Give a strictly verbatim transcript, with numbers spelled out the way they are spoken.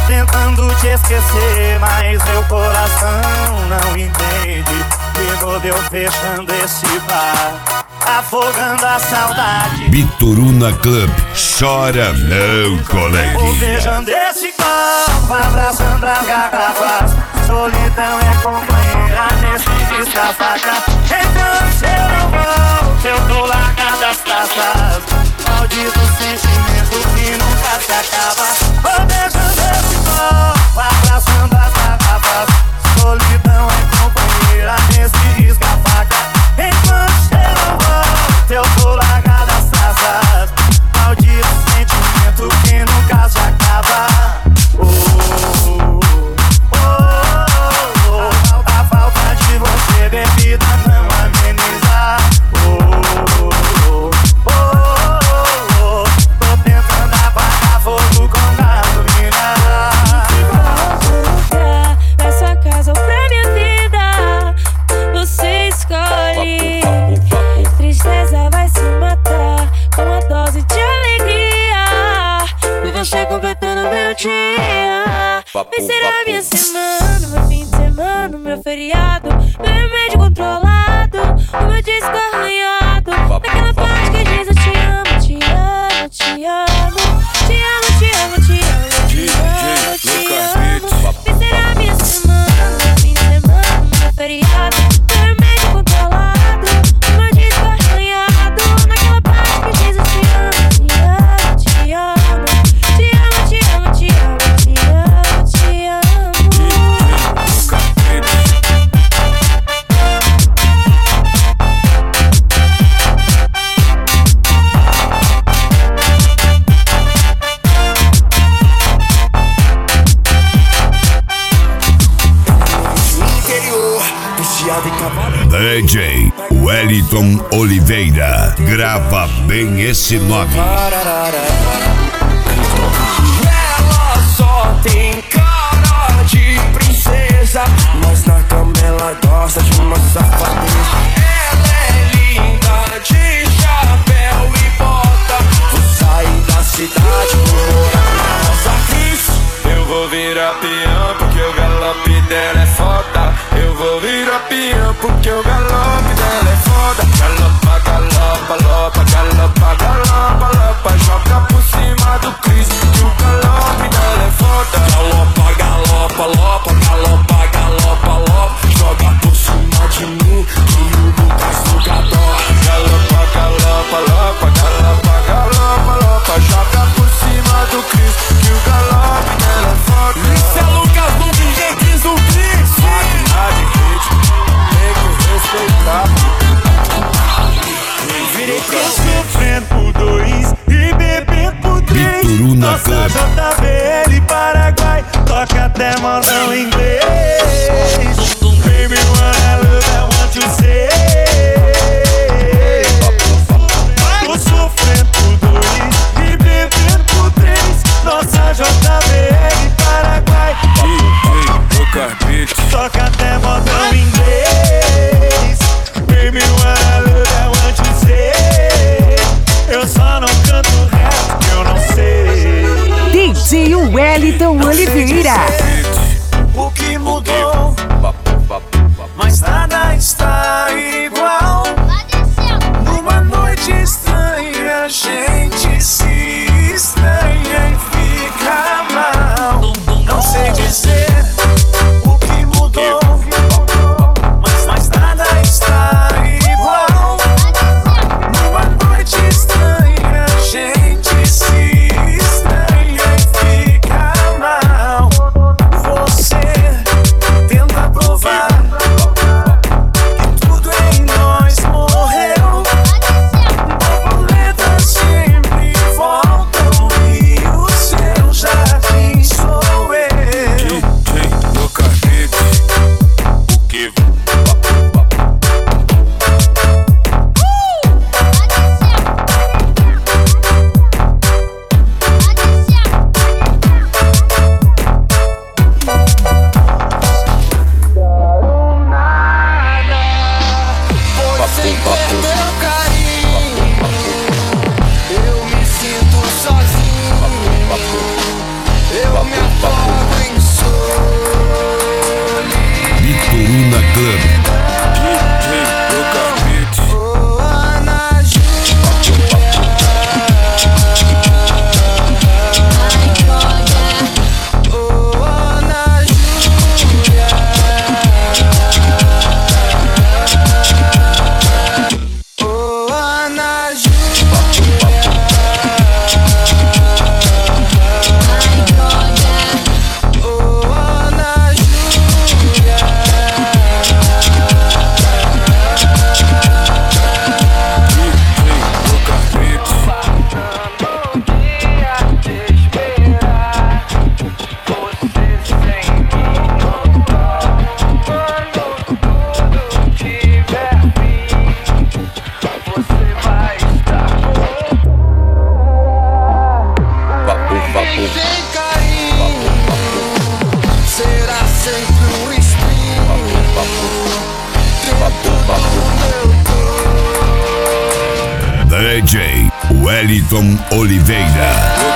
tentando te esquecer, mas meu coração não entende. De novo eu fechando esse bar, afogando a saudade. Bituruna Club, chora não, coleguinha. Vou beijando esse copo, abraçando as garrafas. Solidão é companheira nesse descafaca. Então se eu não volto, eu tô largado as taças. Maldito sentimento que nunca se acaba. Vou beijando esse copo, abraçando as garrafas. Solidão é companheira nesse descafaca. Enquanto eu não volto, eu tô largado as taças. Maldito sentimento que nunca se acaba. Oh, oh, oh, oh. A falta de você, bebida, não ameniza. Oh, oh, oh, oh, oh. Tô tentando apagar fogo com gasolina. Pra sua casa ou pra minha vida, você escolhe. Tristeza vai se matar com uma dose de alegria. E você completando meu dia. Vem ser a minha semana, meu fim de semana, meu feriado, meu remédio controlado, o meu disco arranhado. Naquela parte que diz eu te amo, te amo, te amo. Te amo, te amo, te amo, te amo, te amo. Vem ser a minha semana, meu fim de semana, meu feriado, meu remédio controlado, o meu disco arranhado. Naquela parte que diz eu te amo, te amo, te amo. Te amo, te amo, te amo, te amo, te amo. D J Wellington Oliveira, grava bem esse nome. Ela só tem cara de princesa, mas na cama ela gosta de uma safadeza. Ela é linda de chapéu e bota. Vou sair da cidade, vou morar na Rosa Cris. Eu vou virar peão porque o galope dela é foda. Eu vou virar peão porque o galope dela é foda. Galopa, galopa, lopa, galopa, galopa, lopa. Joga por cima do Cris que o galope dela é foda. Galopa, galopa, lopa, galopa, galopa, lopa. Joga por cima de mim que o Lucas nunca adora. Galopa, galopa, lopa, galopa, galopa, lopa. Joga por cima do Cris que o galope dela é foda. Isso é Lucas do D J Cris do Cris. Máquina de hit, tem que respeitar. Virei que eu sofrendo por dois e bebendo por três. Bituruna Nossa Club. J B L Paraguai, toca até modão inglês. Baby, wanna love, I want to say. Tô sofrendo por dois e bebendo por três. Nossa J B L Paraguai, toca até modão inglês. Baby, wanna love, I want to say. Eu só não canto rap porque eu não sei. D J Wellington Oliveira. O que mudou, mas nada está igual. Numa noite estranha, a gente se estranha e fica mal. Não sei dizer o que mudou, mas mais nada está igual. Numa noite estranha, a gente se estranha e fica mal. Você tenta provar que tudo é em nós. D J Wellington Oliveira.